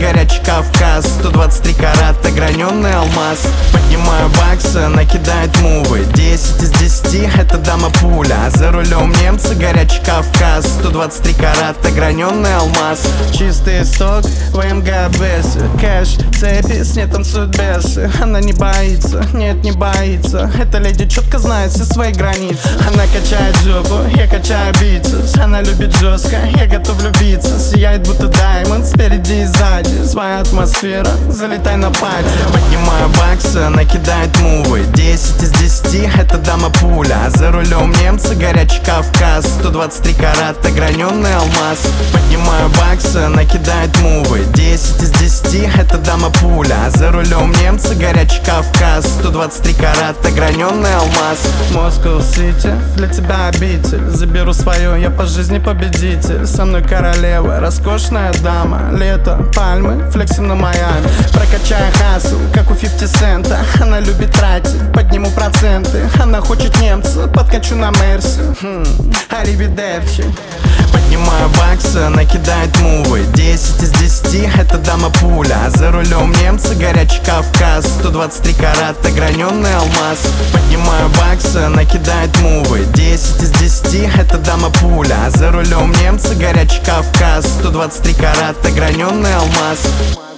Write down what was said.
горячий Кавказ, 123 карата, граненый алмаз. Поднимаю баксы, накидает мувы, 10 из 10, это дама пуля. А за рулем немцы, горячий Кавказ, 123 карата, граненый алмаз. Чистый исток в МГБС, кэш, цепи, с ней танцуют бесы. Она не боится, нет, не боится. Эта леди четко знает все свои границы. Она качает жопу, я качаю бицепс. Она любит жестко, я готов влюбиться. Сияет будто даймонд спереди и сзади. Своя атмосфера, залетай на пати. Поднимаю баксы, накидает мувы, 10 из 10, это дама пуля. А за рулем немцы, горячий Кавказ, 123 карата, граненый алмаз. Поднимаю баксы, накидает мувы, 10 из 10, это дама пуля. А за рулем немцы, горячий Кавказ, 123 карата, граненый алмаз. Москва-Сити, для тебя обитель. Заберу свое, я по жизни победитель. Со мной королева, роскошная дама. Лето, пальмы, флексим на Майами. Прокачаю хасл, как у 50 цента. Она любит тратить, подниму проценты. Она хочет немца, подкачу на Мерси. Аривидерчи. Поднимаю баксы, накидает мувы, 10 из 10, это дама пуля. А за рулем немцы, горячий Кавказ, 123 карата, граненый алмаз. Поднимаю баксы, накидает мувы, 10 из 10, это дама пуля. А за рулем немцы, горячий Кавказ, 123 карата, граненый алмаз.